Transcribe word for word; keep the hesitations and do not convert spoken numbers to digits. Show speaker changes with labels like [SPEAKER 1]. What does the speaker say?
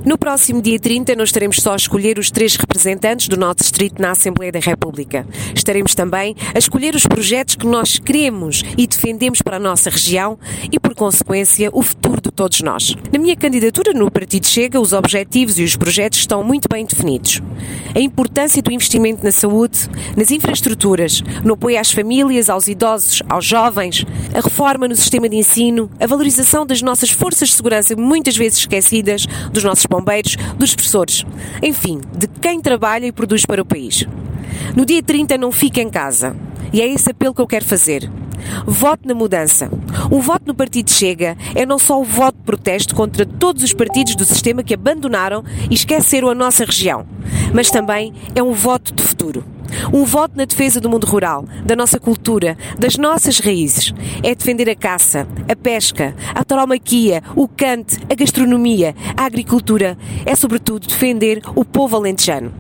[SPEAKER 1] No próximo dia trinta não estaremos só a escolher os três representantes do nosso distrito na Assembleia da República. Estaremos também a escolher os projetos que nós queremos e defendemos para a nossa região e, por consequência, o futuro de todos nós. Na minha candidatura no Partido Chega, os objetivos e os projetos estão muito bem definidos. A importância do investimento na saúde, nas infraestruturas, no apoio às famílias, aos idosos, aos jovens, a reforma no sistema de ensino, a valorização das nossas forças de segurança, muitas vezes esquecidas, dos nossos bombeiros, dos professores, enfim, de quem trabalha e produz para o país. No dia trinta não fique em casa. E é esse apelo que eu quero fazer. Vote na mudança. Um voto no Partido Chega é não só o voto de protesto contra todos os partidos do sistema que abandonaram e esqueceram a nossa região, mas também é um voto de futuro. Um voto na defesa do mundo rural, da nossa cultura, das nossas raízes. É defender a caça, a pesca, a tauromaquia, o cante, a gastronomia, a agricultura. É, sobretudo, defender o povo alentejano.